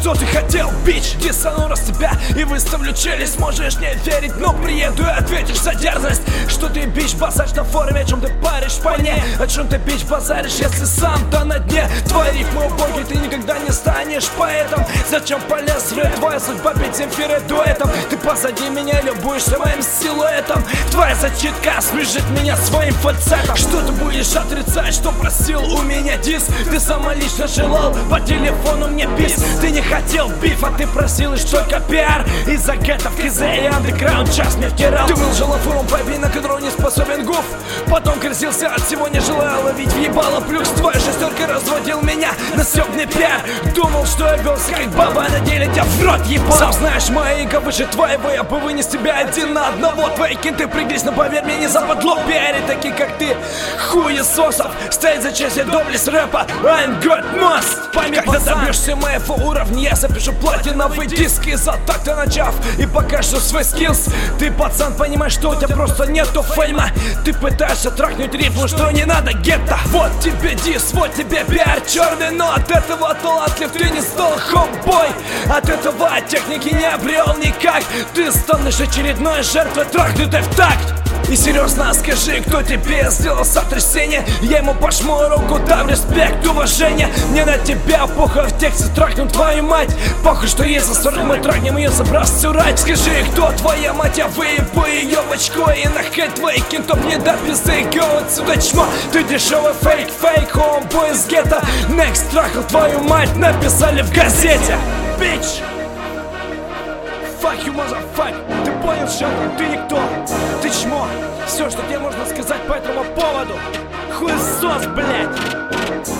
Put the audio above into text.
что ты хотел, бич? Дисану раз тебя и выставлю челюсть. Можешь не верить, но приеду и ответишь за дерзость. Что ты, бич, базаришь на форуме, о чем ты паришь по ней? О чем ты, бич, базаришь, если сам-то на дне? Твои рифмы убогие, ты никогда не станешь поэтом. Зачем полез в рэп? Твоя судьба петь Земфиры дуэтом. Ты позади меня любуешься моим силуэтом. Твоя зачитка смешит меня своим фальцетом. Что ты будешь отрицать, что просил у меня дис? Ты сама лично желал по телефону мне бис. Ты не хотел биф, а ты просил лишь только пиар. Из-за гетов, кизы и андеграунд час мне втирал. Ты выложил на форум победы, на которого не способен гуф. Потом крестился от всего, не желая ловить въебало. Плюс твоя шестерка разводил меня на съебный пиар. Думал, что я велся как баба, а на деле тебя в рот ебал. Сам знаешь, моя иго выше твоего, я бы вынес тебя один на одного. Твои кенты прыгнись, но поверь мне, не западло. Пиари такие, как ты, хуесосов, стоит за честь и доблесть рэпа. I'm good most. Пойми, когда добьешься моего уровня, я запишу платиновый диск. Из-за так-то начав и покажу свой скиллс. Ты, пацан, понимаешь, что у тебя просто нету фейма. Ты пытаешься трахнуть рифму, что не надо гетто. Вот тебе дис, вот тебе пиар черный. Но от этого талантлив ты не стал хомбой. От этого техники не обрел никак. Ты станешь очередной жертвой трахнутой в такт. И серьезно скажи, кто тебе сделал сотрясение? Я ему пожму руку, дам респект, уважение. Мне на тебя похуй, в тексте трахнем твою мать. Похуй, что есть за 40, мы трахнем ее, забрав всю рать. Скажи, кто твоя мать, я выебу ее в очко. И нахай твоих кентов не до пизды, go отсюда чмо. Ты дешевый фейк, homeboy из гетто. Next трахал твою мать, написали в газете. Bitch! Fuck you, motherfucker! Ты понял, что ты никто, ты чмо. Все, что тебе можно сказать по этому поводу. Хуесос, блядь!